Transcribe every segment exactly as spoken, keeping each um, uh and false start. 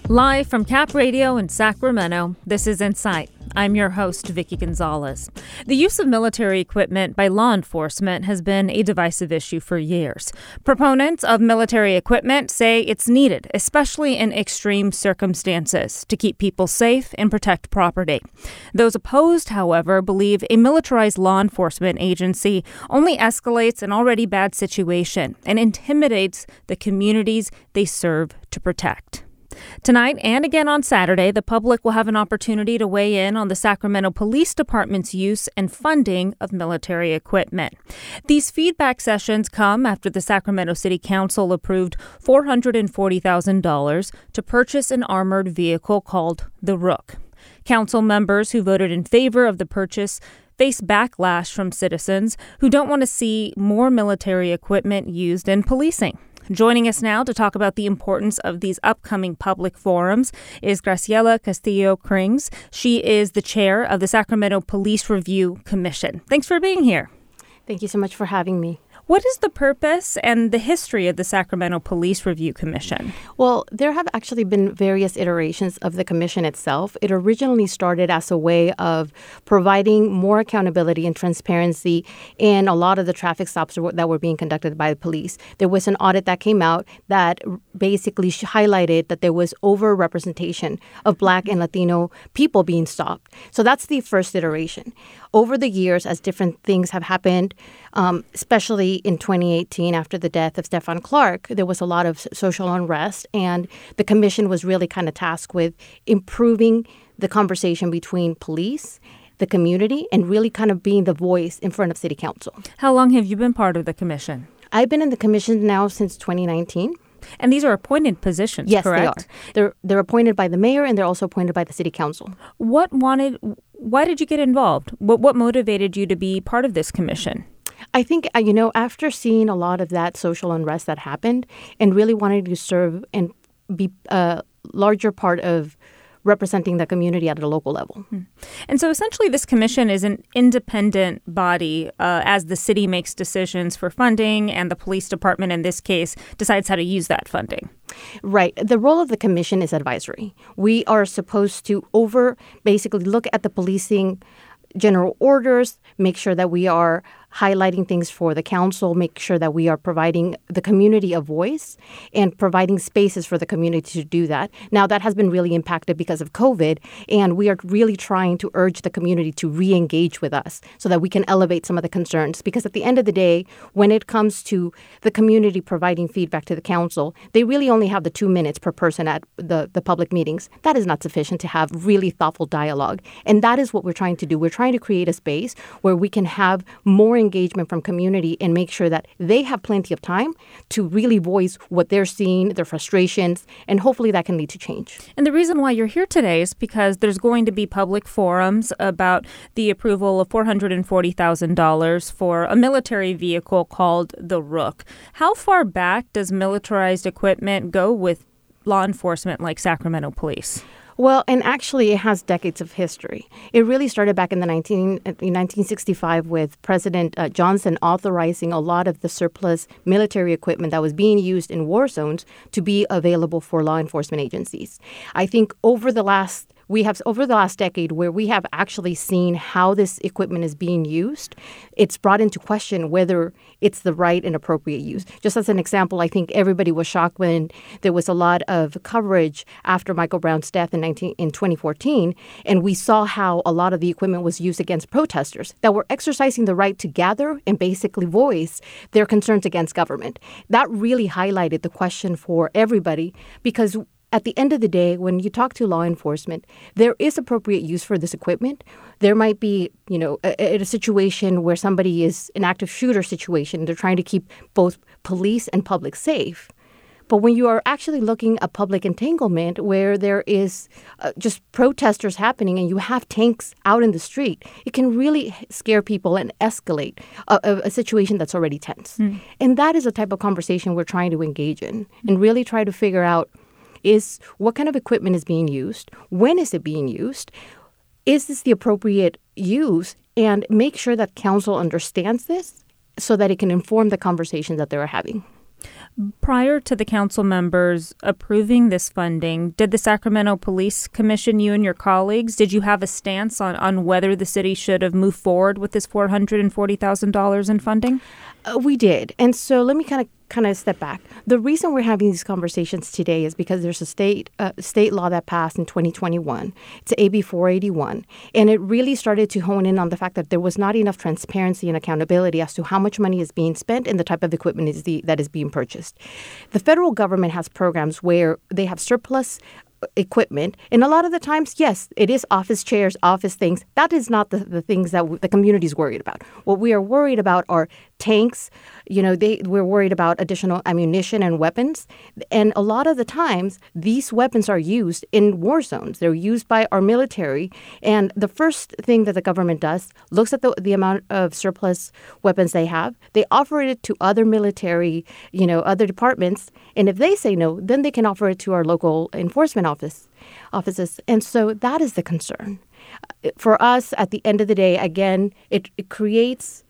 Live from Cap Radio in Sacramento, this is Insight. I'm your host, Vicky Gonzalez. The use of military equipment by law enforcement has been a divisive issue for years. Proponents of military equipment say it's needed, especially in extreme circumstances, to keep people safe and protect property. Those opposed, however, believe a militarized law enforcement agency only escalates an already bad situation and intimidates the communities they serve to protect. Tonight and again on Saturday, the public will have an opportunity to weigh in on the Sacramento Police Department's use and funding of military equipment. These feedback sessions come after the Sacramento City Council approved four hundred forty thousand dollars to purchase an armored vehicle called the Rook. Council members who voted in favor of the purchase face backlash from citizens who don't want to see more military equipment used in policing. Joining us now to talk about the importance of these upcoming public forums is Graciela Castillo-Krings. She is the chair of the Sacramento Police Review Commission. Thanks for being here. Thank you so much for having me. What is the purpose and the history of the Sacramento Police Review Commission? Well, there have actually been various iterations of the commission itself. It originally started as a way of providing more accountability and transparency in a lot of the traffic stops that were being conducted by the police. There was an audit that came out that basically highlighted that there was over-representation of Black and Latino people being stopped. So that's the first iteration. Over the years, as different things have happened, um, especially in twenty eighteen, after the death of Stephon Clark, there was a lot of social unrest, and the commission was really kind of tasked with improving the conversation between police, the community, and really kind of being the voice in front of city council. How long have you been part of the commission? I've been in the commission now since twenty nineteen. And these are appointed positions, yes, correct? Yes, they are. They're, they're appointed by the mayor, and they're also appointed by the city council. What wanted... Why did you get involved? What, what motivated you to be part of this commission? I think, uh, you know, after seeing a lot of that social unrest that happened and really wanting to serve and be a larger part of representing the community at a local level. Hmm. And so essentially this commission is an independent body uh, as the city makes decisions for funding and the police department, in this case, decides how to use that funding. Right. The role of the commission is advisory. We are supposed to over basically look at the policing general orders, make sure that we are highlighting things for the council, make sure that we are providing the community a voice and providing spaces for the community to do that. Now, that has been really impacted because of COVID, and we are really trying to urge the community to re-engage with us so that we can elevate some of the concerns. Because at the end of the day, when it comes to the community providing feedback to the council, they really only have the two minutes per person at the, the public meetings. That is not sufficient to have really thoughtful dialogue. And that is what we're trying to do. We're trying to create a space where we can have more engagement from community and make sure that they have plenty of time to really voice what they're seeing, their frustrations, and hopefully that can lead to change. And the reason why you're here today is because there's going to be public forums about the approval of four hundred forty thousand dollars for a military vehicle called the Rook. How far back does militarized equipment go with law enforcement like Sacramento Police? Well, and actually it has decades of history. It really started back in the nineteen, in nineteen sixty-five with President uh, Johnson authorizing a lot of the surplus military equipment that was being used in war zones to be available for law enforcement agencies. I think over the last We have over the last decade where we have actually seen how this equipment is being used, it's brought into question whether it's the right and appropriate use. Just as an example, I think everybody was shocked when there was a lot of coverage after Michael Brown's death in, nineteen, in twenty fourteen, and we saw how a lot of the equipment was used against protesters that were exercising the right to gather and basically voice their concerns against government. That really highlighted the question for everybody because at the end of the day, when you talk to law enforcement, there is appropriate use for this equipment. There might be, you know, a, a situation where somebody is an active shooter situation. They're trying to keep both police and public safe. But when you are actually looking at public entanglement where there is uh, just protesters happening and you have tanks out in the street, it can really scare people and escalate a, a, a situation that's already tense. Mm. And that is a type of conversation we're trying to engage in and really try to figure out is what kind of equipment is being used? When is it being used? Is this the appropriate use? And make sure that council understands this so that it can inform the conversations that they're having. Prior to the council members approving this funding, did the Sacramento Police Commission, you and your colleagues, did you have a stance on, on whether the city should have moved forward with this four hundred forty thousand dollars in funding? Uh, we did. And so let me kind of kind of step back. The reason we're having these conversations today is because there's a state uh, state law that passed in twenty twenty-one. It's A B four eighty-one. And it really started to hone in on the fact that there was not enough transparency and accountability as to how much money is being spent and the type of equipment is the, that is being purchased. The federal government has programs where they have surplus equipment. And a lot of the times, yes, it is office chairs, office things. That is not the, the things that w- the community is worried about. What we are worried about are tanks. You know, they we're worried about additional ammunition and weapons. And a lot of the times, these weapons are used in war zones. They're used by our military. And the first thing that the government does, looks at the, the amount of surplus weapons they have. They offer it to other military, you know, other departments. And if they say no, then they can offer it to our local enforcement office offices. And so that is the concern. For us, at the end of the day, again, it, it creates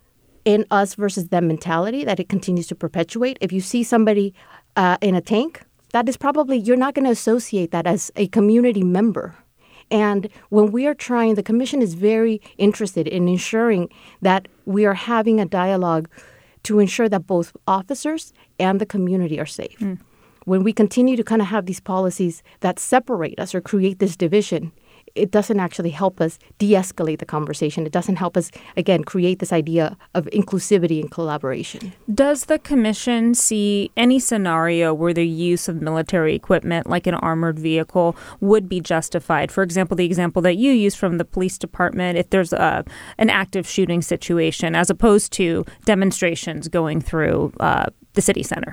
an us versus them mentality that it continues to perpetuate. If you see somebody uh, in a tank, that is probably, you're not going to associate that as a community member. And when we are trying, the commission is very interested in ensuring that we are having a dialogue to ensure that both officers and the community are safe. Mm. When we continue to kind of have these policies that separate us or create this division, it doesn't actually help us de-escalate the conversation. It doesn't help us, again, create this idea of inclusivity and collaboration. Does the commission see any scenario where the use of military equipment, like an armored vehicle, would be justified? For example, the example that you used from the police department, if there's a, an active shooting situation, as opposed to demonstrations going through uh, the city center?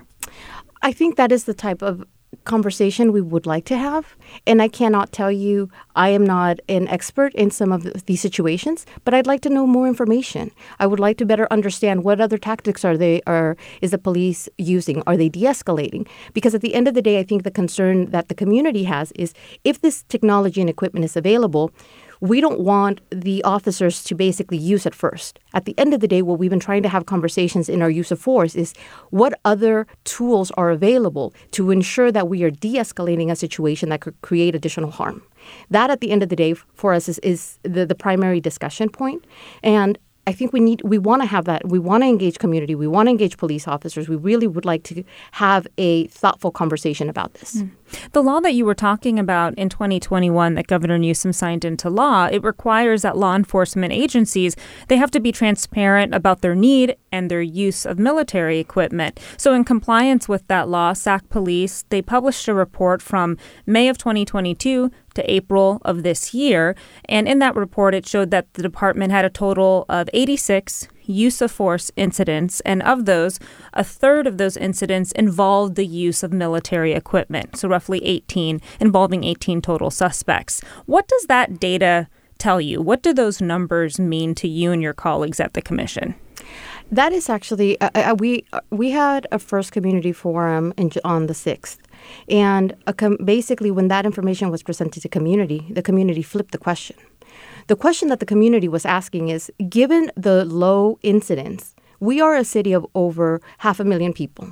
I think that is the type of conversation we would like to have. And I cannot tell you, I am not an expert in some of the, these situations, but I'd like to know more information. I would like to better understand what other tactics are they are is the police using? Are they de-escalating? Because at the end of the day, I think the concern that the community has is if this technology and equipment is available, we don't want the officers to basically use it first. At the end of the day, what we've been trying to have conversations in our use of force is what other tools are available to ensure that we are de-escalating a situation that could create additional harm. That, at the end of the day, for us is, is the, the primary discussion point. And I think we need, we want to have that. We want to engage community. We want to engage police officers. We really would like to have a thoughtful conversation about this. Mm. The law that you were talking about in twenty twenty-one that Governor Newsom signed into law, it requires that law enforcement agencies, they have to be transparent about their need and their use of military equipment. So in compliance with that law, Sac Police, they published a report from May of twenty twenty-two to April of this year. And in that report, it showed that the department had a total of eighty-six use of force incidents. And of those, a third of those incidents involved the use of military equipment. So roughly eighteen, involving eighteen total suspects. What does that data tell you? What do those numbers mean to you and your colleagues at the commission? That is actually, uh, we we had a first community forum in, on the sixth. And a com- basically, when that information was presented to community, the community flipped the question. The question that the community was asking is, given the low incidence, we are a city of over half a million people.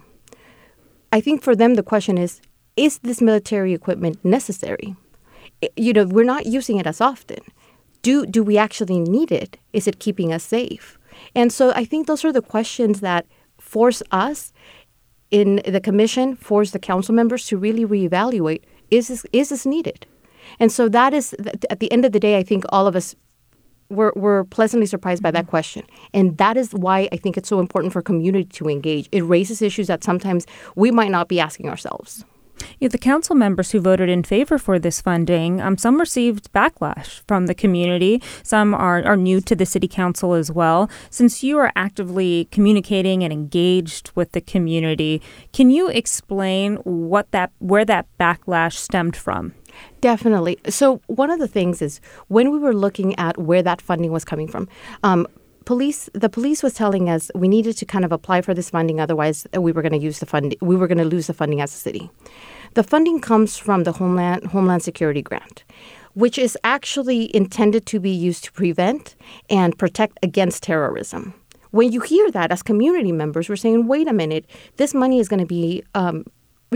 I think for them, the question is, is this military equipment necessary? You know, we're not using it as often. Do, do we actually need it? Is it keeping us safe? And so I think those are the questions that force us in the commission, force the council members to really reevaluate, is this, is this needed? And so that is, at the end of the day, I think all of us were, were pleasantly surprised by that question. And that is why I think it's so important for community to engage. It raises issues that sometimes we might not be asking ourselves. Yeah, the council members who voted in favor for this funding, um, some received backlash from the community. Some are, are new to the city council as well. Since you are actively communicating and engaged with the community, can you explain what that where that backlash stemmed from? Definitely. So one of the things is when we were looking at where that funding was coming from, um, Police, the police was telling us we needed to kind of apply for this funding, otherwise we were going to use the fund. We were going to lose the funding as a city. The funding comes from the Homeland Homeland Security Grant, which is actually intended to be used to prevent and protect against terrorism. when you hear that as community members, we're saying, wait a minute, this money is going to be um,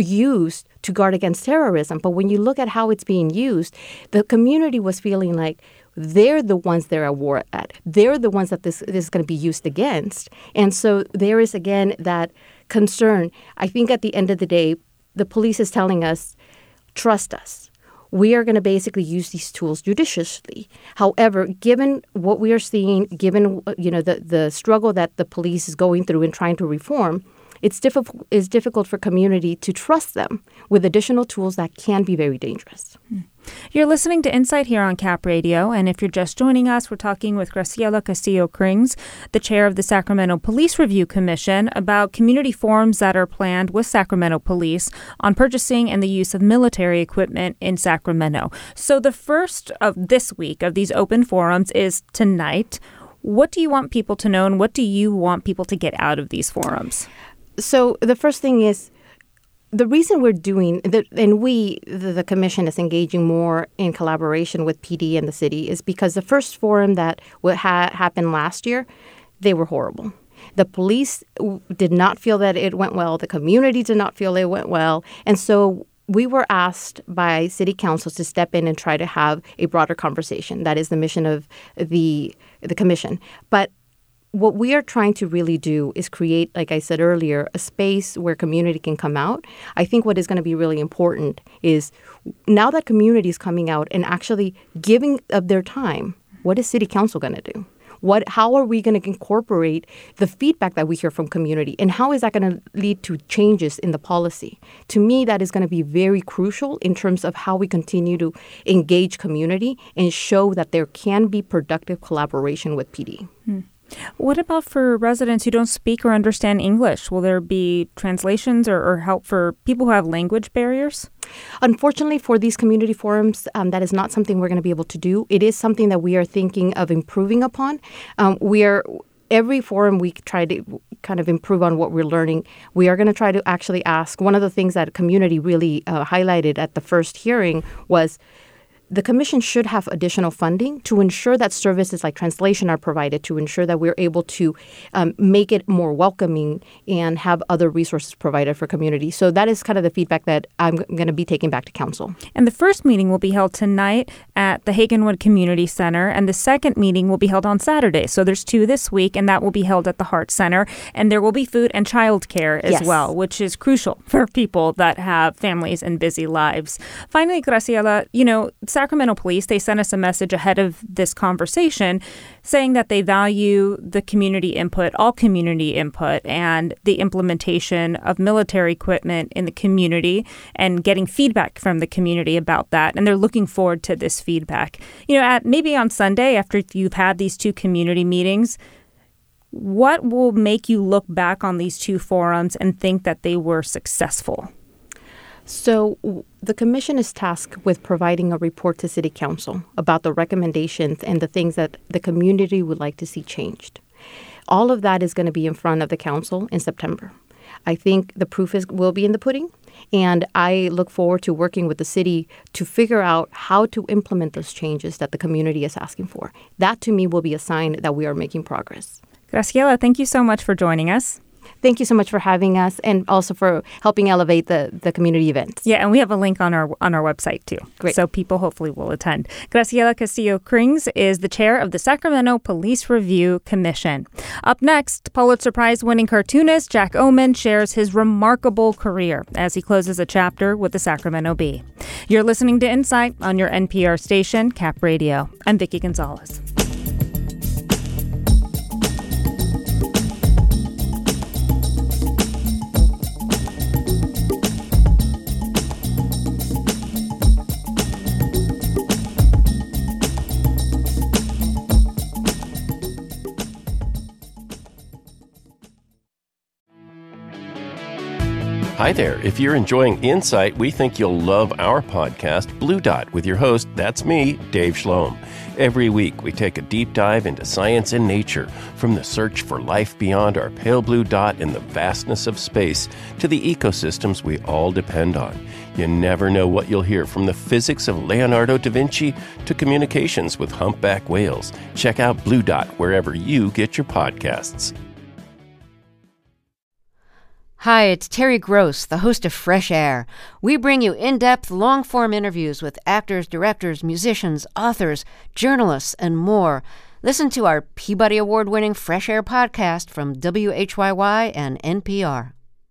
used to guard against terrorism. But when you look at how it's being used, the community was feeling like they're the ones they're at war at. They're the ones that this, this is going to be used against. And so there is, again, that concern. I think at the end of the day, the police is telling us, trust us. We are going to basically use these tools judiciously. However, given what we are seeing, given you know the, the struggle that the police is going through in trying to reform, it's difficult it's difficult for community to trust them with additional tools that can be very dangerous. You're listening to Insight here on Cap Radio, and if you're just joining us, we're talking with Graciela Castillo-Krings, the chair of the Sacramento Police Review Commission, about community forums that are planned with Sacramento Police on purchasing and the use of military equipment in Sacramento. So the first of this week of these open forums is tonight. What do you want people to know, and what do you want people to get out of these forums? So the first thing is, the reason we're doing, the, and we, the, the commission is engaging more in collaboration with P D and the city, is because the first forum that ha- happened last year, they were horrible. The police did not feel that it went well. The community did not feel it went well. And so we were asked by city councils to step in and try to have a broader conversation. That is the mission of the the commission. But what we are trying to really do is create, like I said earlier, a space where community can come out. I think what is going to be really important is now that community is coming out and actually giving of their time, what is city council going to do? What? How are we going to incorporate the feedback that we hear from community? And how is that going to lead to changes in the policy? To me, that is going to be very crucial in terms of how we continue to engage community and show that there can be productive collaboration with P D. Hmm. What about for residents who don't speak or understand English? Will there be translations or, or help for people who have language barriers? Unfortunately, for these community forums, um, that is not something we're going to be able to do. It is something that we are thinking of improving upon. Um, we are every forum we try to kind of improve on what we're learning. We are going to try to actually ask. One of the things that community really uh, highlighted at the first hearing was the commission should have additional funding to ensure that services like translation are provided, to ensure that we're able to um, make it more welcoming and have other resources provided for community. So that is kind of the feedback that I'm going to be taking back to council. And the first meeting will be held tonight at the Hagenwood Community Center, and the second meeting will be held on Saturday. So there's two this week, and that will be held at the Hart Center. And there will be food and childcare as yes. well, which is crucial for people that have families and busy lives. Finally, Graciela, you know, Sacramento Police, they sent us a message ahead of this conversation saying that they value the community input, all community input, and the implementation of military equipment in the community and getting feedback from the community about that. And they're looking forward to this feedback. You know, at maybe on Sunday, after you've had these two community meetings, what will make you look back on these two forums and think that they were successful? So the commission is tasked with providing a report to City Council about the recommendations and the things that the community would like to see changed. All of that is going to be in front of the council in September. I think the proof is will be in the pudding, and I look forward to working with the city to figure out how to implement those changes that the community is asking for. That, to me, will be a sign that we are making progress. Graciela, thank you so much for joining us. Thank you so much for having us, and also for helping elevate the, the community events. Yeah, and we have a link on our on our website, too. Great. So people hopefully will attend. Graciela Castillo-Krings is the chair of the Sacramento Police Review Commission. Up next, Pulitzer Prize-winning cartoonist Jack Oman shares his remarkable career as he closes a chapter with the Sacramento Bee. You're listening to Insight on your N P R station, Cap Radio. I'm Vicki Gonzalez. Hi there. If you're enjoying Insight, we think you'll love our podcast, Blue Dot, with your host, that's me, Dave Schloem. Every week, we take a deep dive into science and nature, from the search for life beyond our pale blue dot in the vastness of space to the ecosystems we all depend on. You never know what you'll hear, from the physics of Leonardo da Vinci to communications with humpback whales. Check out Blue Dot wherever you get your podcasts. Hi, it's Terry Gross, the host of Fresh Air. We bring you in-depth, long-form interviews with actors, directors, musicians, authors, journalists, and more. Listen to our Peabody Award-winning Fresh Air podcast from W H Y Y and N P R.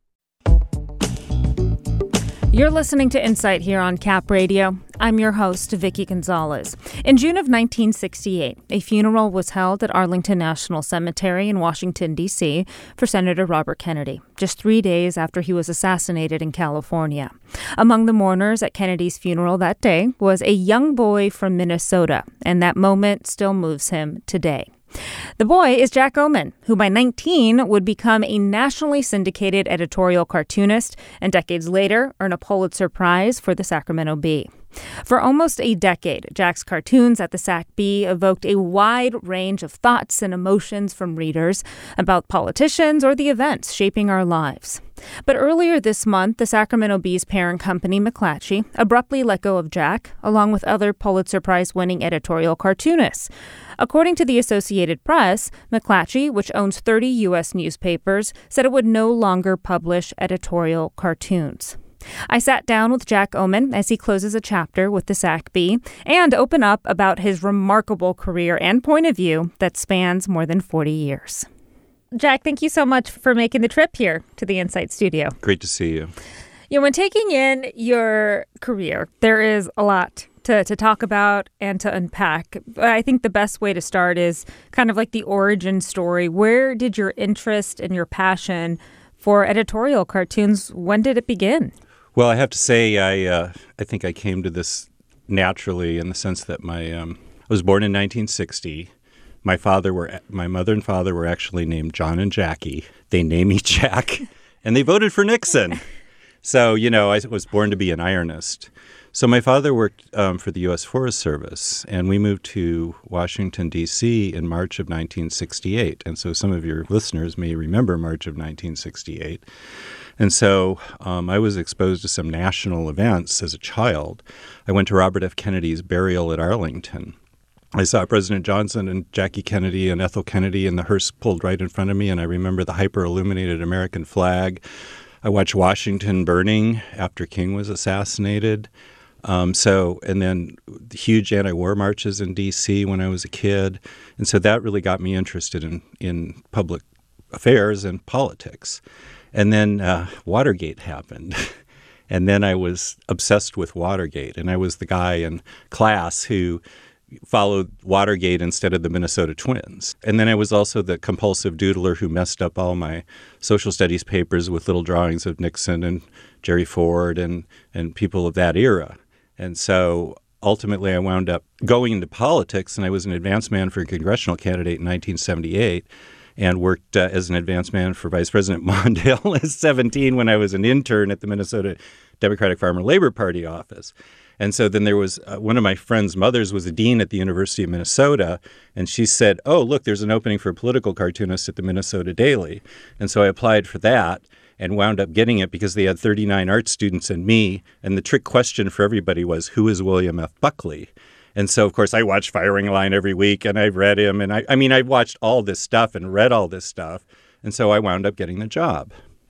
You're listening to Insight here on Cap Radio. I'm your host, Vicki Gonzalez. In June of nineteen sixty-eight, a funeral was held at Arlington National Cemetery in Washington, D C for Senator Robert Kennedy, just three days after he was assassinated in California. Among the mourners at Kennedy's funeral that day was a young boy from Minnesota, and that moment still moves him today. The boy is Jack Ohman, who by nineteen would become a nationally syndicated editorial cartoonist and decades later earn a Pulitzer Prize for the Sacramento Bee. For almost a decade, Jack's cartoons at the Sac Bee evoked a wide range of thoughts and emotions from readers about politicians or the events shaping our lives. But earlier this month, the Sacramento Bee's parent company, McClatchy, abruptly let go of Jack, along with other Pulitzer Prize-winning editorial cartoonists. According to the Associated Press, McClatchy, which owns thirty U S newspapers, said it would no longer publish editorial cartoons. I sat down with Jack Ohman as he closes a chapter with the Sac Bee and open up about his remarkable career and point of view that spans more than forty years. Jack, thank you so much for making the trip here to the Insight studio. Great to see you. You know, when taking in your career, there is a lot to, to talk about and to unpack. I think the best way to start is kind of like the origin story. Where did your interest and your passion for editorial cartoons, when did it begin? Well, I have to say, I uh, I think I came to this naturally in the sense that my um, I was born in nineteen sixty. My father were my mother and father were actually named John and Jackie. They named me Jack, and they voted for Nixon. So you know, I was born to be an ironist. So my father worked um, for the U S Forest Service, and we moved to Washington, D C in March of nineteen sixty-eight. And so some of your listeners may remember March of nineteen sixty-eight. And so um, I was exposed to some national events as a child. I went to Robert F. Kennedy's burial at Arlington. I saw President Johnson and Jackie Kennedy and Ethel Kennedy, and the hearse pulled right in front of me, and I remember the hyper-illuminated American flag. I watched Washington burning after King was assassinated. Um, so, and then the huge anti-war marches in D C when I was a kid. And so that really got me interested in, in public affairs and politics. And then uh, Watergate happened. And then I was obsessed with Watergate. And I was the guy in class who followed Watergate instead of the Minnesota Twins. And then I was also the compulsive doodler who messed up all my social studies papers with little drawings of Nixon and Jerry Ford and, and people of that era. And so ultimately I wound up going into politics, and I was an advance man for a congressional candidate in nineteen seventy-eight and worked uh, as an advance man for Vice President Mondale at seventeen when I was an intern at the Minnesota Democratic Farmer Labor Party office. And so then there was uh, one of my friend's mothers was a dean at the University of Minnesota, and she said, oh, look, there's an opening for a political cartoonist at the Minnesota Daily. And so I applied for that and wound up getting it because they had thirty-nine art students and me. And the trick question for everybody was, who is William F. Buckley? And so, of course, I watched Firing Line every week, and I read him. And I, I mean, I watched all this stuff and read all this stuff. And so I wound up getting the job.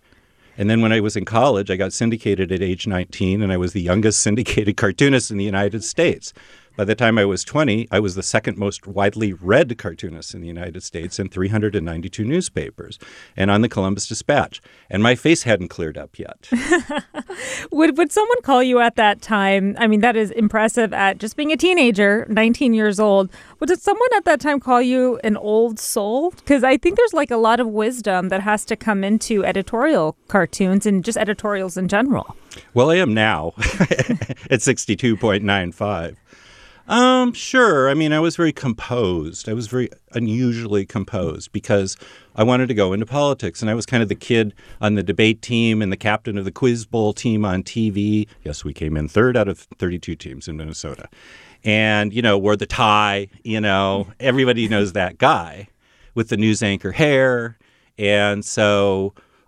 And then when I was in college, I got syndicated at age nineteen, and I was the youngest syndicated cartoonist in the United States. By the time I was twenty, I was the second most widely read cartoonist in the United States in three hundred ninety-two newspapers and on the Columbus Dispatch. And my face hadn't cleared up yet. Would would someone call you at that time? I mean, that is impressive at just being a teenager, nineteen years old. Would someone at that time call you an old soul? Because I think there's like a lot of wisdom that has to come into editorial cartoons and just editorials in general. Well, I am now at sixty-two point nine five. Um, sure. I mean, I was very composed. I was very unusually composed because I wanted to go into politics. And I was kind of the kid on the debate team and the captain of the Quiz Bowl team on T V. Yes, we came in third out of thirty-two teams in Minnesota. And, you know, wore the tie, you know, everybody knows that guy with the news anchor hair. And so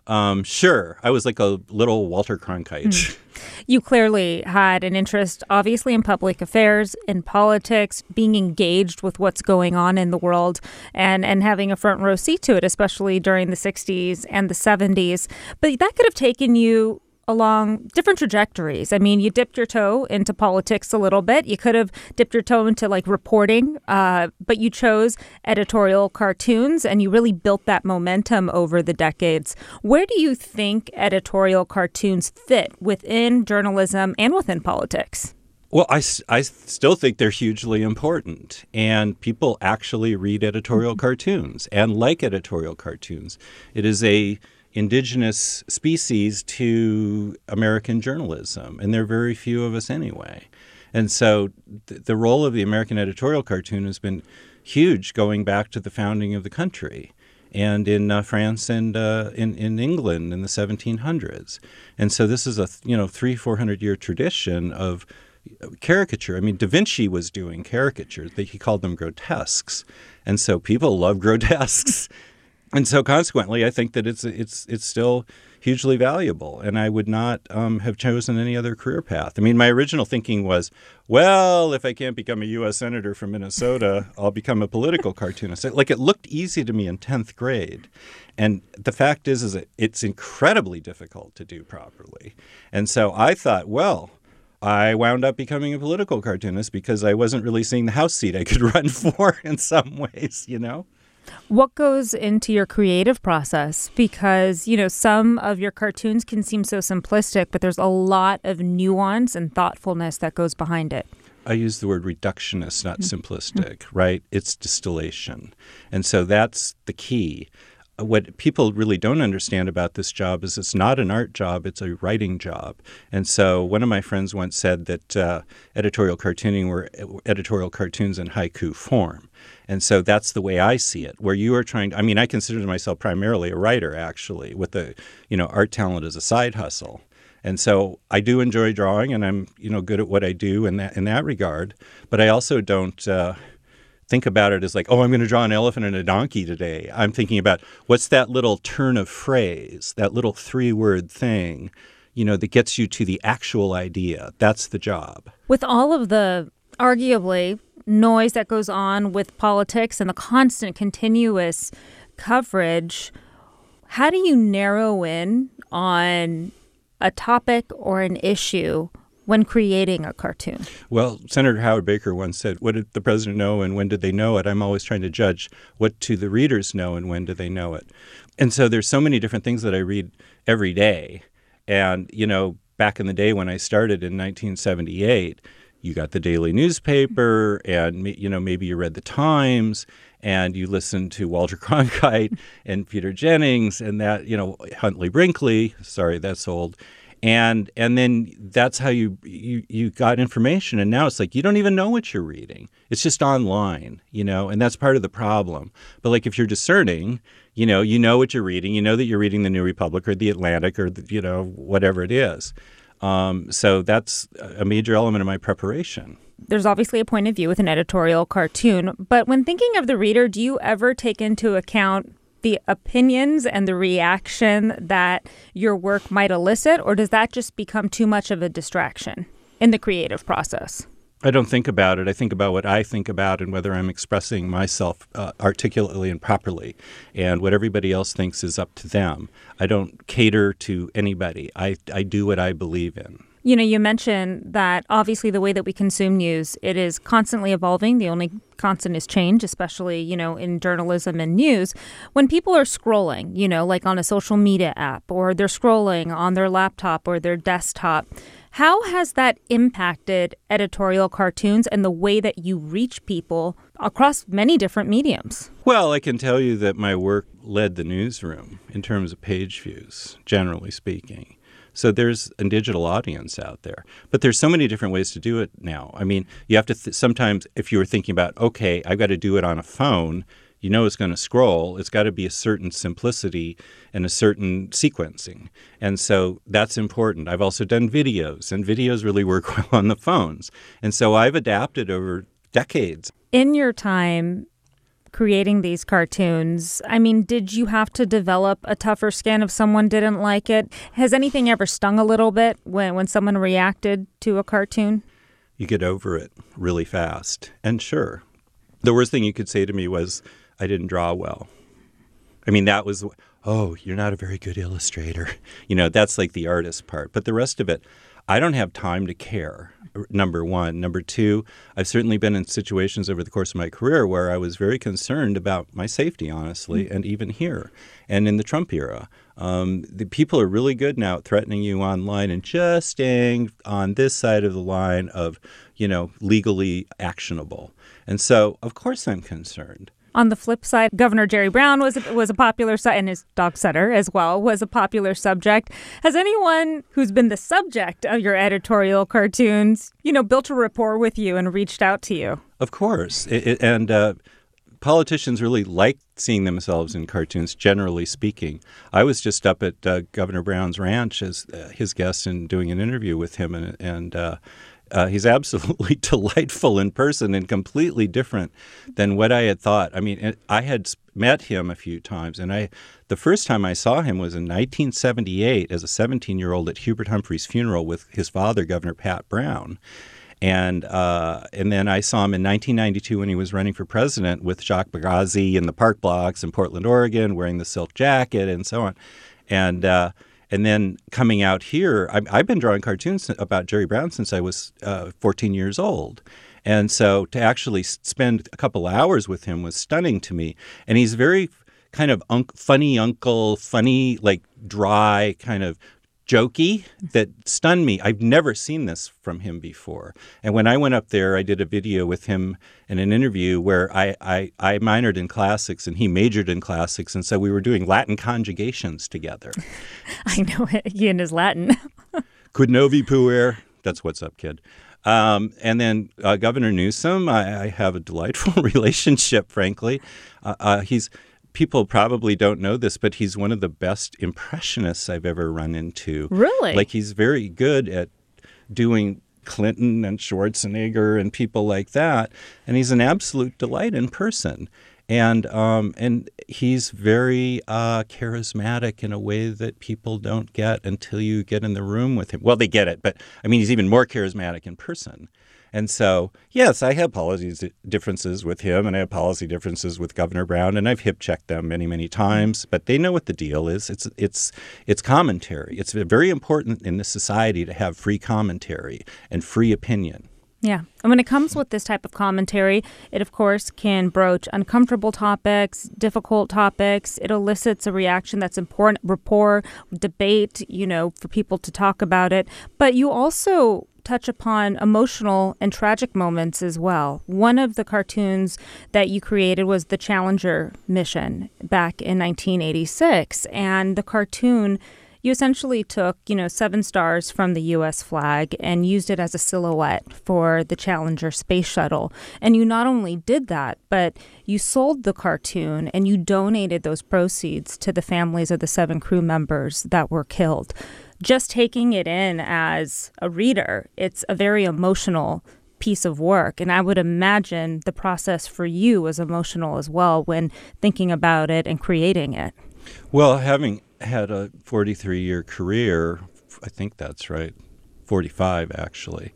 Um, sure. I was like a little Walter Cronkite. Mm. You clearly had an interest, obviously, in public affairs, in politics, being engaged with what's going on in the world, and, and having a front row seat to it, especially during the sixties and the seventies. But that could have taken you along different trajectories. I mean, you dipped your toe into politics a little bit. You could have dipped your toe into like reporting, uh, but you chose editorial cartoons and you really built that momentum over the decades. Where do you think editorial cartoons fit within journalism and within politics? Well, I, I still think they're hugely important, and people actually read editorial mm-hmm. cartoons and like editorial cartoons. It is a indigenous species to American journalism, and there are very few of us anyway. And so th- the role of the American editorial cartoon has been huge going back to the founding of the country, and in uh, France and uh, in, in England in the seventeen hundreds. And so this is a you know three, four hundred year tradition of caricature. I mean, Da Vinci was doing caricatures. He called them grotesques. And so people love grotesques. And so consequently, I think that it's it's it's still hugely valuable, and I would not um, have chosen any other career path. I mean, my original thinking was, well, if I can't become a U S senator from Minnesota, I'll become a political cartoonist. Like, it looked easy to me in tenth grade. And the fact is, is that it's incredibly difficult to do properly. And so I thought, well, I wound up becoming a political cartoonist because I wasn't really seeing the House seat I could run for in some ways, you know? What goes into your creative process? Because, you know, some of your cartoons can seem so simplistic, but there's a lot of nuance and thoughtfulness that goes behind it. I use the word reductionist, not simplistic, right? It's distillation. And so that's the key. What people really don't understand about this job is it's not an art job, it's a writing job. And so one of my friends once said that uh, editorial cartooning were editorial cartoons in haiku form. And so that's the way I see it, where you are trying to, I mean, I consider myself primarily a writer, actually, with the, you know, art talent as a side hustle. And so I do enjoy drawing, and I'm, you know, good at what I do in that in that regard. But I also don't uh, think about it as like, oh, I'm going to draw an elephant and a donkey today. I'm thinking about what's that little turn of phrase, that little three-word thing, you know, that gets you to the actual idea. That's the job. With all of the, arguably, noise that goes on with politics and the constant, continuous coverage, how do you narrow in on a topic or an issue when creating a cartoon? Well, Senator Howard Baker once said, what did the president know and when did they know it? I'm always trying to judge what do the readers know and when do they know it. And so there's so many different things that I read every day. And, you know, back in the day when I started in nineteen seventy-eight, you got the daily newspaper and, you know, maybe you read the Times and you listened to Walter Cronkite and Peter Jennings and that, you know, Huntley Brinkley. Sorry, that's old. And and then that's how you, you you got information. And now it's like you don't even know what you're reading. It's just online, you know, and that's part of the problem. But like if you're discerning, you know, you know what you're reading. You know that you're reading the New Republic or the Atlantic or, the, you know, whatever it is. Um, so that's a major element of my preparation. There's obviously a point of view with an editorial cartoon, but when thinking of the reader, do you ever take into account the opinions and the reaction that your work might elicit, or does that just become too much of a distraction in the creative process? I don't think about it. I think about what I think about and whether I'm expressing myself uh, articulately and properly. And what everybody else thinks is up to them. I don't cater to anybody. I, I do what I believe in. You know, you mentioned that obviously the way that we consume news, it is constantly evolving. The only constant is change, especially, you know, in journalism and news. When people are scrolling, you know, like on a social media app, or they're scrolling on their laptop or their desktop, how has that impacted editorial cartoons and the way that you reach people across many different mediums? Well, I can tell you that my work led the newsroom in terms of page views, generally speaking. So there's a digital audience out there. But there's so many different ways to do it now. I mean, you have to th- sometimes if you were thinking about, okay, I've got to do it on a phone, you know it's going to scroll. It's got to be a certain simplicity and a certain sequencing. And so that's important. I've also done videos, and videos really work well on the phones. And so I've adapted over decades. In your time creating these cartoons, I mean, did you have to develop a tougher skin if someone didn't like it? Has anything ever stung a little bit when, when someone reacted to a cartoon? You get over it really fast. And sure, the worst thing you could say to me was, I didn't draw well. I mean, that was, oh, you're not a very good illustrator. You know, that's like the artist part. But the rest of it, I don't have time to care, number one. Number two, I've certainly been in situations over the course of my career where I was very concerned about my safety, honestly, mm-hmm. and even here and in the Trump era. Um, the people are really good now at threatening you online and just staying on this side of the line of, you know, legally actionable. And so, of course, I'm concerned. On the flip side, Governor Jerry Brown was a, was a popular, su- and his dog Sutter as well, was a popular subject. Has anyone who's been the subject of your editorial cartoons, you know, built a rapport with you and reached out to you? Of course. It, it, and uh, politicians really like seeing themselves in cartoons, generally speaking. I was just up at uh, Governor Brown's ranch as uh, his guest and doing an interview with him, and, and uh, Uh, he's absolutely delightful in person and completely different than what I had thought. I mean, I had met him a few times, and I the first time I saw him was in nineteen seventy-eight as a seventeen-year-old at Hubert Humphrey's funeral with his father, Governor Pat Brown. And uh, and then I saw him in nineteen ninety-two when he was running for president with Jacques Bagazi in the park blocks in Portland, Oregon, wearing the silk jacket and so on. And uh And then coming out here, I've been drawing cartoons about Jerry Brown since I was uh, fourteen years old. And so to actually spend a couple hours with him was stunning to me. And he's very kind of un- funny uncle, funny, like dry, kind of jokey that stunned me. I've never seen this from him before. And when I went up there, I did a video with him in an interview where I, I, I minored in classics and he majored in classics. And so we were doing Latin conjugations together. I know it. He and his Latin. Quid novi puer. That's what's up, kid. Um, and then uh, Governor Newsom, I, I have a delightful relationship, frankly. Uh, uh, he's People probably don't know this, but he's one of the best impressionists I've ever run into. Really? Like, he's very good at doing Clinton and Schwarzenegger and people like that. And he's an absolute delight in person. And um, and he's very uh, charismatic in a way that people don't get until you get in the room with him. Well, they get it, but I mean, he's even more charismatic in person. And so, yes, I have policy differences with him, and I have policy differences with Governor Brown, and I've hip-checked them many, many times. But they know what the deal is. It's it's it's commentary. It's very important in this society to have free commentary and free opinion. Yeah. And when it comes with this type of commentary, it, of course, can broach uncomfortable topics, difficult topics. It elicits a reaction that's important, rapport, debate, you know, for people to talk about it. But you also touch upon emotional and tragic moments as well. One of the cartoons that you created was the Challenger mission back in nineteen eighty-six. And the cartoon, you essentially took, you know, seven stars from the U S flag and used it as a silhouette for the Challenger space shuttle. And you not only did that, but you sold the cartoon and you donated those proceeds to the families of the seven crew members that were killed. Just taking it in as a reader, it's a very emotional piece of work. And I would imagine the process for you was emotional as well when thinking about it and creating it. Well, having had a forty-three-year career, I think that's right, forty-five actually,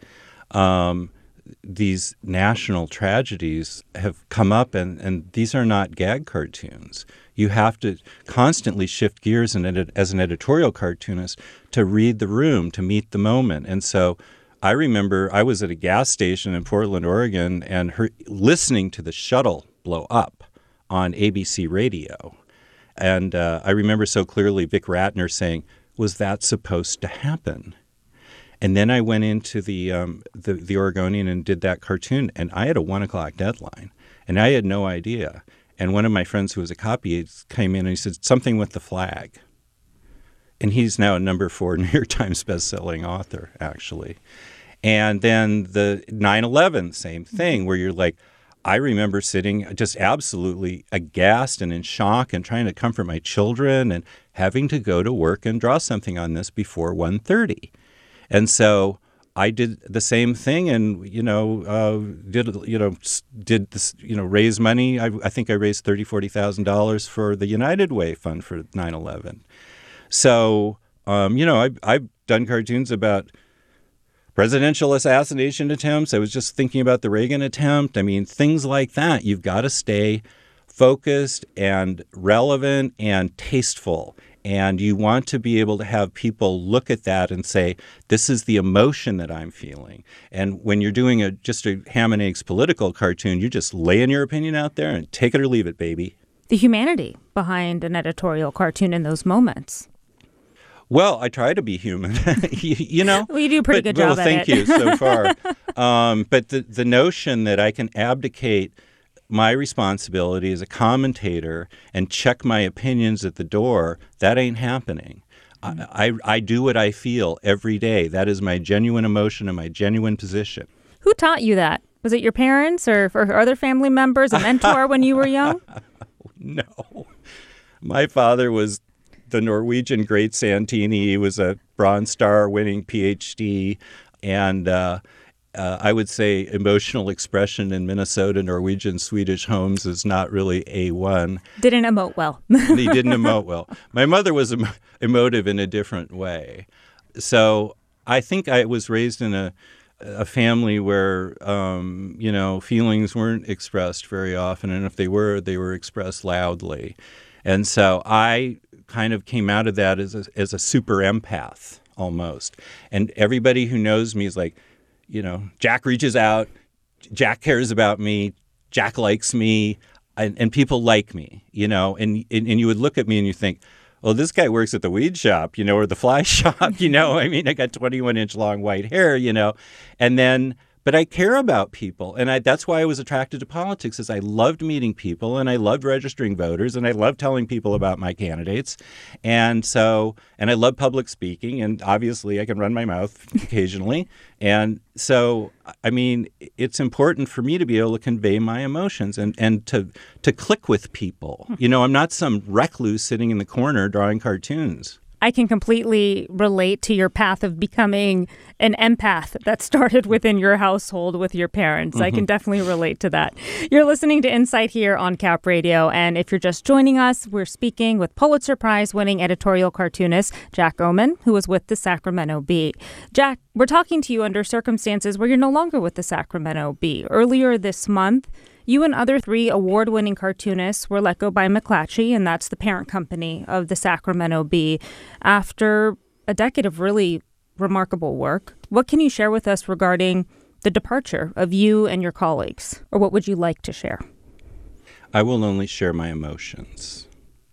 um, these national tragedies have come up, and, and these are not gag cartoons. You have to constantly shift gears and edit, as an editorial cartoonist to read the room, to meet the moment. And so I remember I was at a gas station in Portland, Oregon, and her, listening to the shuttle blow up on A B C radio. And uh, I remember so clearly Vic Ratner saying, was that supposed to happen? And then I went into the, um, the the Oregonian and did that cartoon, and I had a one o'clock deadline, and I had no idea. And one of my friends who was a copyist came in and he said, something with the flag. And he's now a number four New York Times bestselling author, actually. And then the nine eleven, same thing, where you're like, I remember sitting just absolutely aghast and in shock and trying to comfort my children and having to go to work and draw something on this before one thirty. And so I did the same thing, and you know, uh, did you know did this you know raise money? I, I think I raised thirty, forty thousand dollars for the United Way Fund for nine eleven. So um, you know, I've I've done cartoons about presidential assassination attempts. I was just thinking about the Reagan attempt. I mean, things like that. You've got to stay focused and relevant and tasteful. And you want to be able to have people look at that and say, this is the emotion that I'm feeling. And when you're doing a just a ham and eggs political cartoon, you're just laying your opinion out there and take it or leave it, baby. The humanity behind an editorial cartoon in those moments. Well, I try to be human, you, you know. Well, you do a pretty but, good job well, at thank it. you so far. um, but the, the notion that I can abdicate my responsibility as a commentator and check my opinions at the door, that ain't happening. Mm-hmm. I, I, I do what I feel every day. That is my genuine emotion and my genuine position. Who taught you that? Was it your parents or, or other family members, a mentor when you were young? No. My father was the Norwegian great Santini. He was a Bronze Star winning P H D, and uh, uh, I would say emotional expression in Minnesota, Norwegian, Swedish homes is not really A one. Didn't emote well. He didn't emote well. My mother was em- emotive in a different way. So I think I was raised in a a family where, um, you know, feelings weren't expressed very often, and if they were, they were expressed loudly. And so I kind of came out of that as a, as a super empath almost. And everybody who knows me is like, you know, Jack reaches out, Jack cares about me, Jack likes me, and, and people like me, you know. And, and and you would look at me and you think, well, this guy works at the weed shop, you know, or the fly shop, you know. I mean, I got twenty-one inch long white hair, you know. And then, but I care about people. And I, that's why I was attracted to politics, is I loved meeting people and I loved registering voters and I loved telling people about my candidates. And so, and I love public speaking, and obviously I can run my mouth occasionally. And so, I mean, it's important for me to be able to convey my emotions and, and to to click with people. You know, I'm not some recluse sitting in the corner drawing cartoons. I can completely relate to your path of becoming an empath that started within your household with your parents. Mm-hmm. I can definitely relate to that. You're listening to Insight here on Cap Radio, and if you're just joining us, we're speaking with Pulitzer Prize-winning editorial cartoonist Jack Oman, who was with the Sacramento Bee. Jack, we're talking to you under circumstances where you're no longer with the Sacramento Bee. Earlier this month, you and other three award-winning cartoonists were let go by McClatchy, and that's the parent company of the Sacramento Bee, after a decade of really remarkable work. What can you share with us regarding the departure of you and your colleagues, or what would you like to share? I will only share my emotions.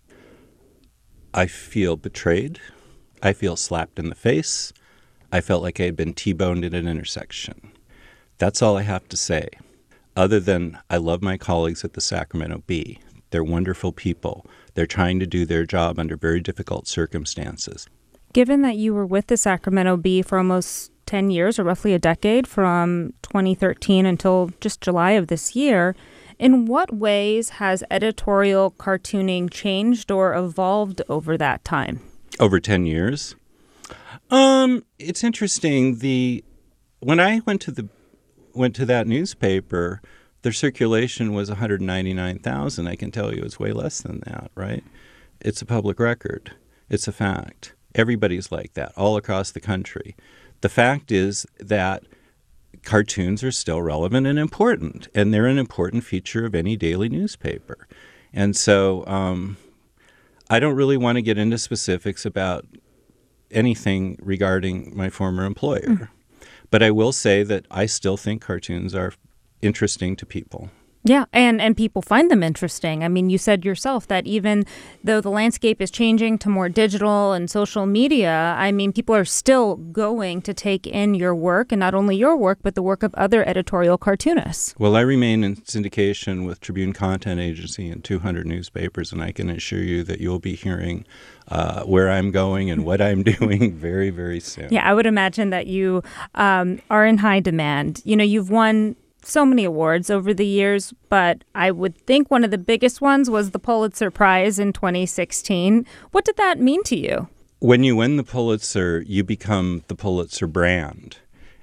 I feel betrayed. I feel slapped in the face. I felt like I had been T-boned at an intersection. That's all I have to say. Other than I love my colleagues at the Sacramento Bee. They're wonderful people. They're trying to do their job under very difficult circumstances. Given that you were with the Sacramento Bee for almost ten years, or roughly a decade, from twenty thirteen until just July of this year, in what ways has editorial cartooning changed or evolved over that time? Over ten years? Um, it's interesting. The when I went to the went to that newspaper, their circulation was one hundred ninety-nine thousand. I can tell you it's way less than that, right? It's a public record. It's a fact. Everybody's like that all across the country. The fact is that cartoons are still relevant and important, and they're an important feature of any daily newspaper. And so um, I don't really want to get into specifics about anything regarding my former employer. Mm. But I will say that I still think cartoons are interesting to people. Yeah, and, and people find them interesting. I mean, you said yourself that even though the landscape is changing to more digital and social media, I mean, people are still going to take in your work, and not only your work, but the work of other editorial cartoonists. Well, I remain in syndication with Tribune Content Agency and two hundred newspapers, and I can assure you that you'll be hearing uh, where I'm going and what I'm doing very, very soon. Yeah, I would imagine that you um, are in high demand. You know, you've won so many awards over the years, but I would think one of the biggest ones was the Pulitzer Prize in twenty sixteen. What did that mean to you? When you win the Pulitzer, you become the Pulitzer brand.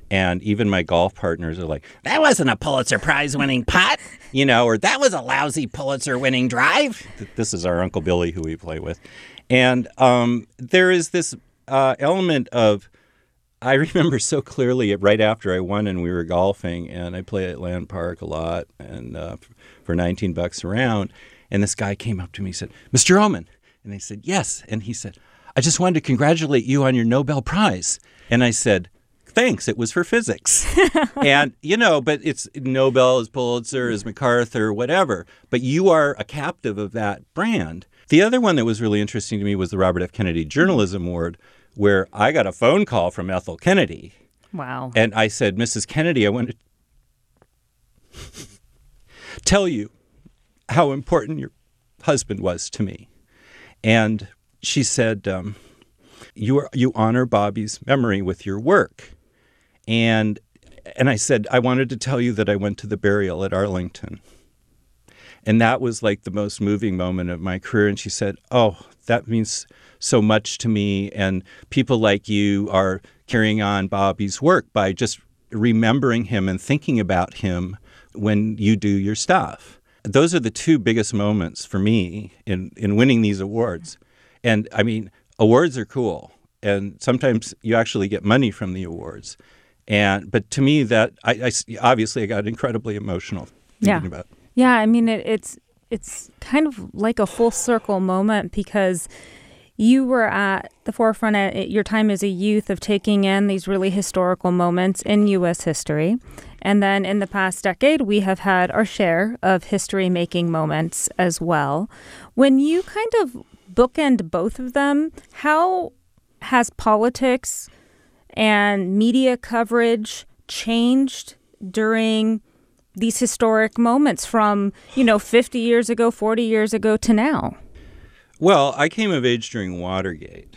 And even my golf partners are like, that wasn't a Pulitzer Prize-winning putt, you know, or that was a lousy Pulitzer-winning drive. This is our Uncle Billy who we play with. And um, there is this uh, element of, I remember so clearly right after I won and we were golfing, and I play at Land Park a lot and uh, for nineteen bucks a round. And this guy came up to me and said, Mister Ullman. And I said, yes. And he said, I just wanted to congratulate you on your Nobel Prize. And I said, thanks, it was for physics. And, you know, but it's Nobel is Pulitzer, is MacArthur, whatever. But you are a captive of that brand. The other one that was really interesting to me was the Robert F. Kennedy Journalism Award, where I got a phone call from Ethel Kennedy. Wow. And I said, Missus Kennedy, I want to tell you how important your husband was to me. And she said, um, you are, you honor Bobby's memory with your work. And and I said, I wanted to tell you that I went to the burial at Arlington. And that was like the most moving moment of my career. And she said, oh, that means so much to me. And people like you are carrying on Bobby's work by just remembering him and thinking about him when you do your stuff. Those are the two biggest moments for me in, in winning these awards. And I mean, awards are cool. And sometimes you actually get money from the awards. And but to me, that I, I obviously I got incredibly emotional thinking yeah. about it. Yeah, I mean, it, it's it's kind of like a full circle moment because you were at the forefront at your time as a youth of taking in these really historical moments in U S history. And then in the past decade, we have had our share of history-making moments as well. When you kind of bookend both of them, how has politics and media coverage changed during these historic moments from, you know, fifty years ago, forty years ago to now? Well, I came of age during Watergate,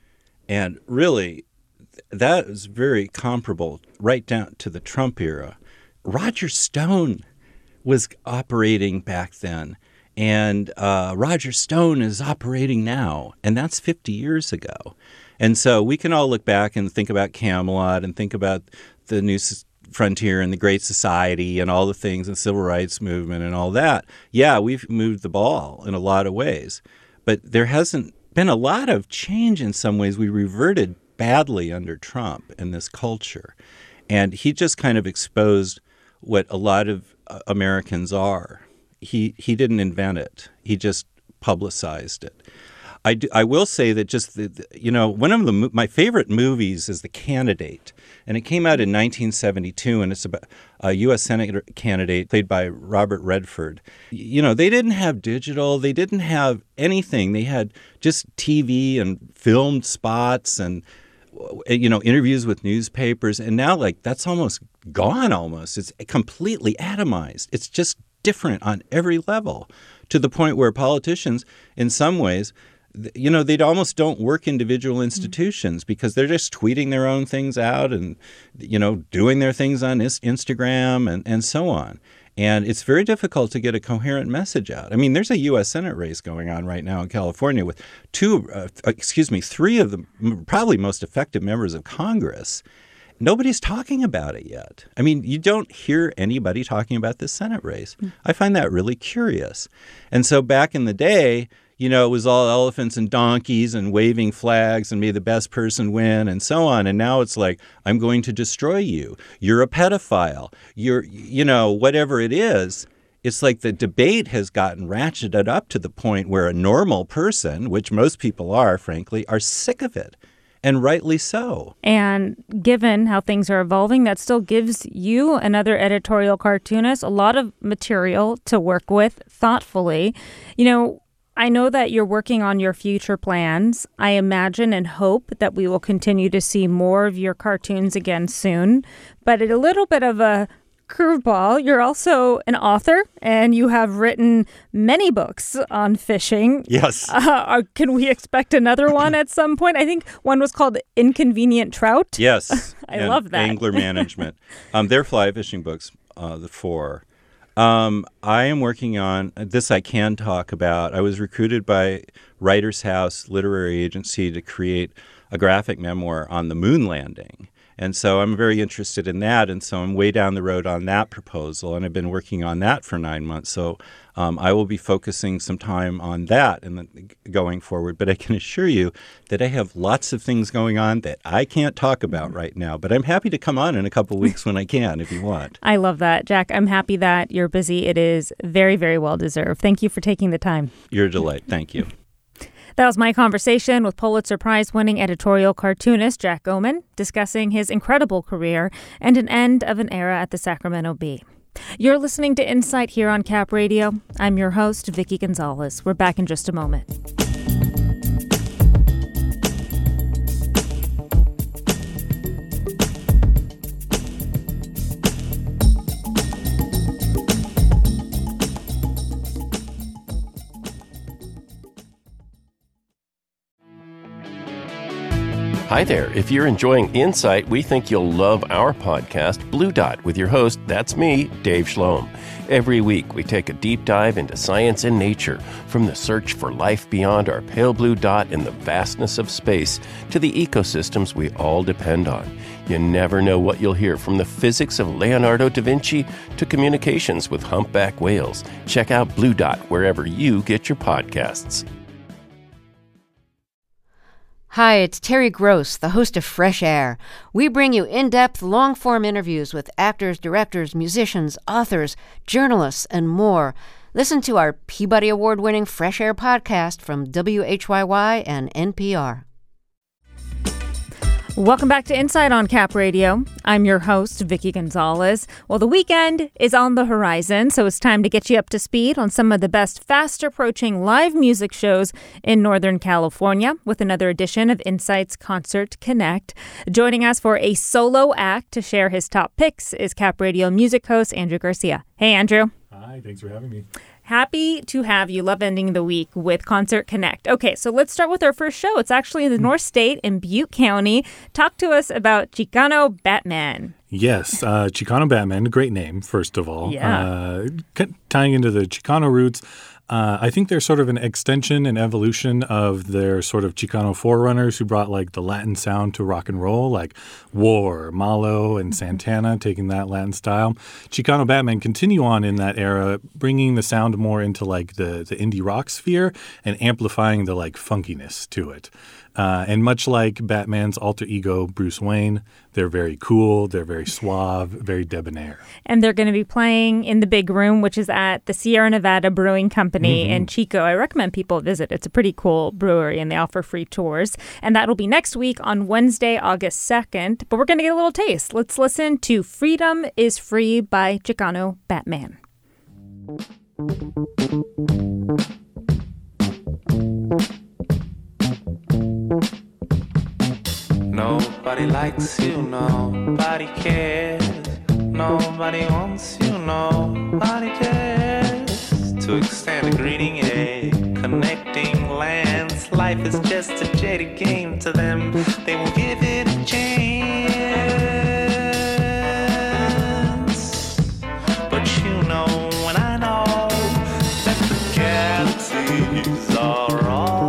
and really that is very comparable right down to the Trump era. Roger Stone was operating back then, and uh, Roger Stone is operating now, and that's fifty years ago. And so we can all look back and think about Camelot and think about the New Frontier and the Great Society and all the things and Civil Rights Movement and all that. Yeah, we've moved the ball in a lot of ways. But there hasn't been a lot of change in some ways. We reverted badly under Trump in this culture. And he just kind of exposed what a lot of uh, Americans are. He he didn't invent it. He just publicized it. I, do, I will say that just, the, the, you know, one of the my favorite movies is The Candidate. And it came out in nineteen seventy-two, and it's about a U S Senate candidate played by Robert Redford. You know, they didn't have digital. They didn't have anything. They had just T V and filmed spots and, you know, interviews with newspapers. And now, like, that's almost gone almost. It's completely atomized. It's just different on every level to the point where politicians, in some ways, you know, they almost don't work individual institutions because they're just tweeting their own things out and, you know, doing their things on Instagram and, and so on. And it's very difficult to get a coherent message out. I mean, there's a U S Senate race going on right now in California with two, uh, excuse me, three of the probably most effective members of Congress. Nobody's talking about it yet. I mean, you don't hear anybody talking about this Senate race. Mm. I find that really curious. And so back in the day, you know, it was all elephants and donkeys and waving flags and may the best person win and so on. And now it's like, I'm going to destroy you. You're a pedophile. You're, you know, whatever it is. It's like the debate has gotten ratcheted up to the point where a normal person, which most people are, frankly, are sick of it. And rightly so. And given how things are evolving, that still gives you, another editorial cartoonist, a lot of material to work with thoughtfully. You know, I know that you're working on your future plans. I imagine and hope that we will continue to see more of your cartoons again soon. But a little bit of a curveball, you're also an author, and you have written many books on fishing. Yes. Uh, can we expect another one at some point? I think one was called Inconvenient Trout. Yes. I love that. Angler Management. um, they're fly fishing books, uh, the four. Um, I am working on, this I can talk about. I was recruited by Writers House Literary Agency to create a graphic memoir on the moon landing. And so I'm very interested in that. And so I'm way down the road on that proposal. And I've been working on that for nine months. So um, I will be focusing some time on that and then going forward. But I can assure you that I have lots of things going on that I can't talk about right now. But I'm happy to come on in a couple weeks when I can, if you want. I love that, Jack. I'm happy that you're busy. It is very, very well deserved. Thank you for taking the time. You're a delight. Thank you. That was my conversation with Pulitzer Prize-winning editorial cartoonist Jack Goman, discussing his incredible career and an end of an era at the Sacramento Bee. You're listening to Insight here on Cap Radio. I'm your host, Vicky Gonzalez. We're back in just a moment. Hi there. If you're enjoying Insight, we think you'll love our podcast, Blue Dot, with your host, that's me, Dave Schloem. Every week, we take a deep dive into science and nature, from the search for life beyond our pale blue dot in the vastness of space to the ecosystems we all depend on. You never know what you'll hear, from the physics of Leonardo da Vinci to communications with humpback whales. Check out Blue Dot wherever you get your podcasts. Hi, it's Terry Gross, the host of Fresh Air. We bring you in-depth, long-form interviews with actors, directors, musicians, authors, journalists, and more. Listen to our Peabody Award-winning Fresh Air podcast from W H Y Y and N P R. Welcome back to Insight on Cap Radio. I'm your host, Vicky Gonzalez. Well, the weekend is on the horizon, so it's time to get you up to speed on some of the best fast-approaching live music shows in Northern California with another edition of Insight's Concert Connect. Joining us for a solo act to share his top picks is Cap Radio music host Andrew Garcia. Hey, Andrew. Hi, thanks for having me. Happy to have you. Love ending the week with Concert Connect. Okay, so let's start with our first show. It's actually in the North State in Butte County. Talk to us about Chicano Batman. Yes, uh, Chicano Batman, great name, first of all. Yeah. Uh, c- tying into the Chicano roots, uh, I think they're sort of an extension and evolution of their sort of Chicano forerunners who brought like the Latin sound to rock and roll, like War, Malo, and Santana, taking that Latin style. Chicano Batman continue on in that era, bringing the sound more into like the, the indie rock sphere and amplifying the like funkiness to it. Uh, and much like Batman's alter ego, Bruce Wayne, they're very cool, they're very suave, very debonair. And they're going to be playing in the Big Room, which is at the Sierra Nevada Brewing Company mm-hmm. in Chico. I recommend people visit. It's a pretty cool brewery, and they offer free tours. And that'll be next week on Wednesday, August second. But we're going to get a little taste. Let's listen to Freedom is Free by Chicano Batman. Nobody likes you, nobody cares. Nobody wants you, nobody cares. To extend a greeting, a connecting lands. Life is just a jaded game to them. They will give it a chance. But you know, and I know that the galaxies are all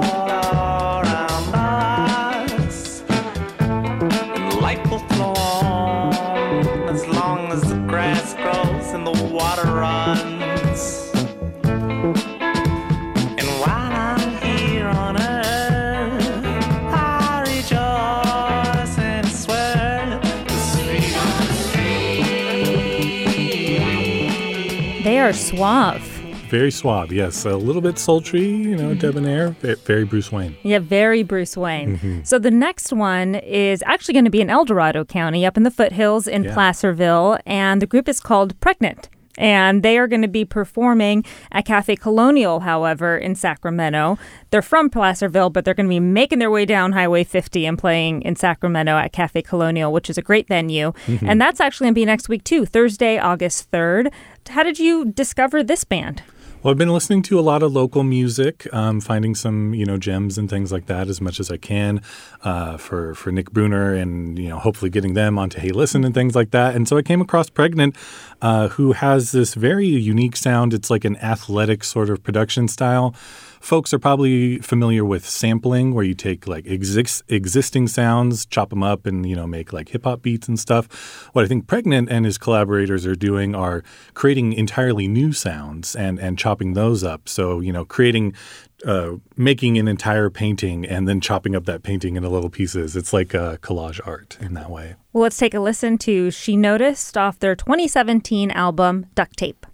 are suave. Very suave, yes. A little bit sultry, you know, mm-hmm. debonair. Very Bruce Wayne. Yeah, very Bruce Wayne. Mm-hmm. So the next one is actually going to be in El Dorado County, up in the foothills in yeah. Placerville, and the group is called Pregnant. And they are going to be performing at Cafe Colonial, however, in Sacramento. They're from Placerville, but they're going to be making their way down Highway fifty and playing in Sacramento at Cafe Colonial, which is a great venue. Mm-hmm. And that's actually going to be next week, too, Thursday, August third. How did you discover this band? Well, I've been listening to a lot of local music, um, finding some, you know, gems and things like that as much as I can uh, for, for Nick Bruner and, you know, hopefully getting them onto Hey Listen and things like that. And so I came across Pregnant, uh, who has this very unique sound. It's like an athletic sort of production style, folks are probably familiar with sampling, where you take like exist, existing sounds, chop them up, and you know make like hip hop beats and stuff. What I think Pregnant and his collaborators are doing are creating entirely new sounds and and chopping those up. So you know creating. Uh, making an entire painting and then chopping up that painting into little pieces. It's like uh, collage art in that way. Well, let's take a listen to She Noticed off their twenty seventeen album, Duct Tape.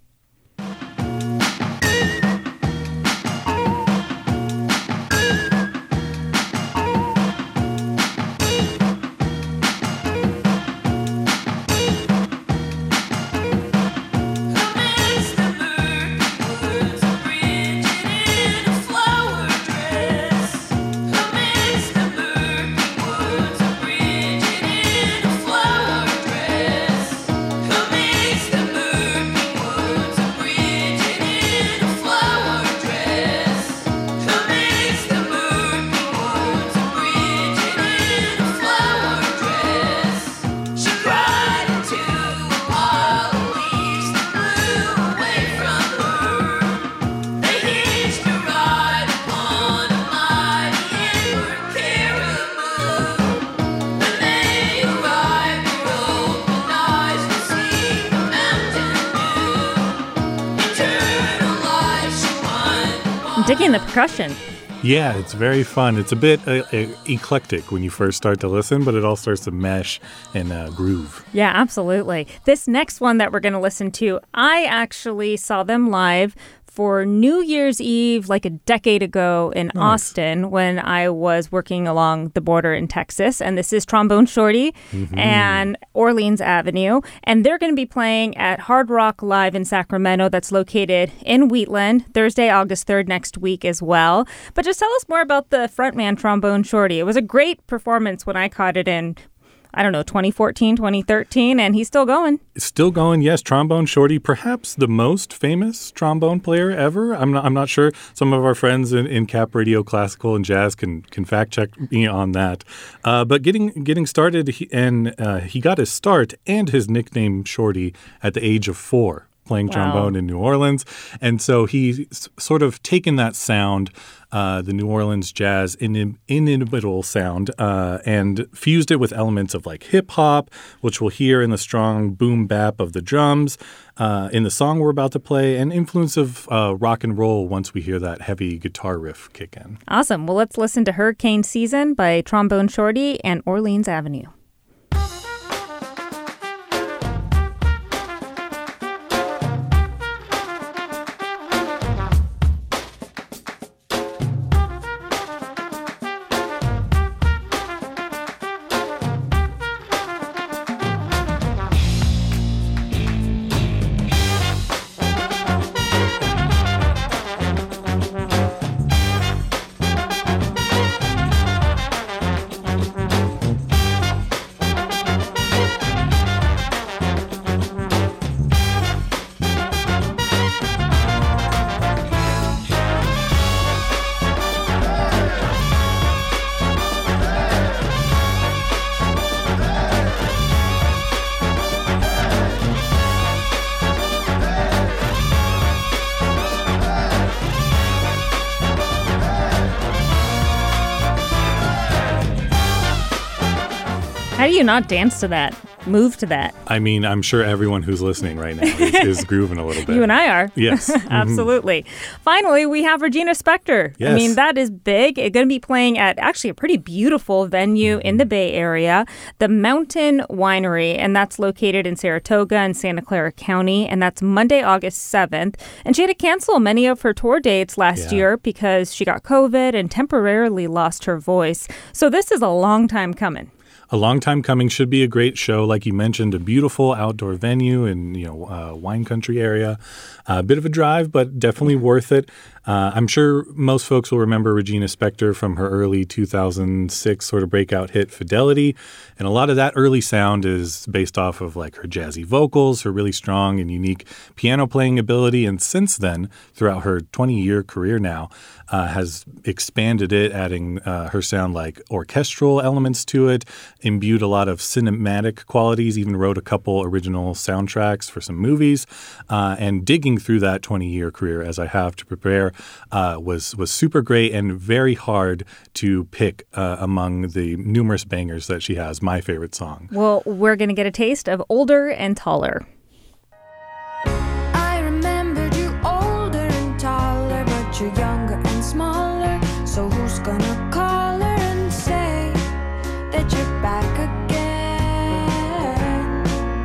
Digging the percussion. Yeah, it's very fun. It's a bit uh, uh, eclectic when you first start to listen, but it all starts to mesh and uh, groove. Yeah, absolutely. This next one that we're going to listen to, I actually saw them live for New Year's Eve like a decade ago in nice. Austin when I was working along the border in Texas. And this is Trombone Shorty mm-hmm. and Orleans Avenue. And they're going to be playing at Hard Rock Live in Sacramento that's located in Wheatland, Thursday, August third next week as well. But just tell us more about the frontman Trombone Shorty. It was a great performance when I caught it in I don't know, twenty fourteen, twenty thirteen, and he's still going. Still going, yes. Trombone Shorty, perhaps the most famous trombone player ever. I'm not I'm not sure. Some of our friends in, in Cap Radio Classical and Jazz can can fact check me on that. Uh, but getting getting started, he, and uh, he got his start and his nickname Shorty at the age of four, playing wow. trombone in New Orleans. And so he's sort of taken that sound, uh, the New Orleans jazz in, inimitable sound, uh, and fused it with elements of like hip hop, which we'll hear in the strong boom bap of the drums, uh, in the song we're about to play, and influence of uh, rock and roll once we hear that heavy guitar riff kick in. Awesome. Well, let's listen to Hurricane Season by Trombone Shorty and Orleans Avenue. How do you not dance to that? Move to that? I mean, I'm sure everyone who's listening right now is, is grooving a little bit. You and I are. Yes. Absolutely. Mm-hmm. Finally, we have Regina Spektor. Yes. I mean, that is big. It's going to be playing at actually a pretty beautiful venue mm-hmm. in the Bay Area, the Mountain Winery, and that's located in Saratoga and Santa Clara County, and that's Monday, August seventh. And she had to cancel many of her tour dates last yeah. year because she got COVID and temporarily lost her voice. So this is a long time coming. A long time coming. Should be a great show. Like you mentioned, a beautiful outdoor venue in, you know, uh, wine country area. A uh, bit of a drive, but definitely worth it. Uh, I'm sure most folks will remember Regina Spektor from her early two thousand six sort of breakout hit Fidelity. And a lot of that early sound is based off of like her jazzy vocals, her really strong and unique piano playing ability. And since then, throughout her twenty-year career now, uh, has expanded it, adding uh, her sound like orchestral elements to it, imbued a lot of cinematic qualities, even wrote a couple original soundtracks for some movies. Uh, and digging through that twenty-year career, as I have to prepare, uh, was was super great and very hard to pick uh, among the numerous bangers that she has. My favorite song. Well, we're going to get a taste of Older and Taller. I remembered you older and taller, but you're younger and smaller. So who's gonna call her and say that you're back again?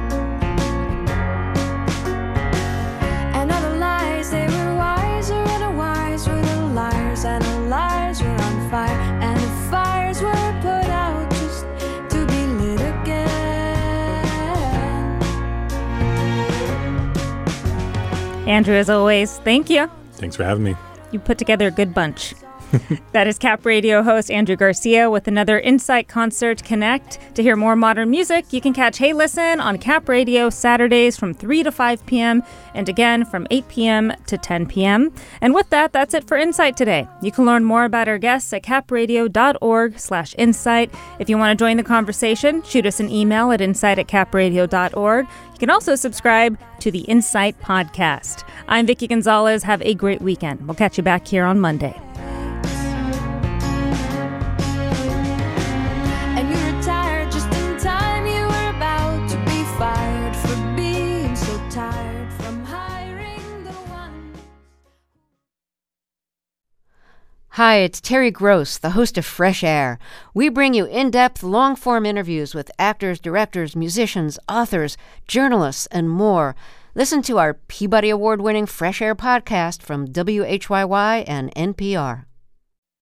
And other lies, they were wiser, and the wise were the liars, and the liars were on fire, and the fires were put out just to be lit again. Andrew, as always, thank you. Thanks for having me. You put together a good bunch. That is Cap Radio host Andrew Garcia with another Insight Concert Connect. To hear more modern music, you can catch Hey Listen on Cap Radio Saturdays from three to five p.m. and again from eight p.m. to ten p.m. And with that, that's it for Insight today. You can learn more about our guests at capradio.org slash insight. If you want to join the conversation, shoot us an email at insight at capradio.org. You can also subscribe to the Insight Podcast. I'm Vicki Gonzalez. Have a great weekend. We'll catch you back here on Monday. And you retired just in time. You were about to be fired for being so tired from hiring the one. Hi, it's Terry Gross, the host of Fresh Air. We bring you in-depth, long-form interviews with actors, directors, musicians, authors, journalists, and more. Listen to our Peabody Award-winning Fresh Air podcast from W H Y Y and N P R.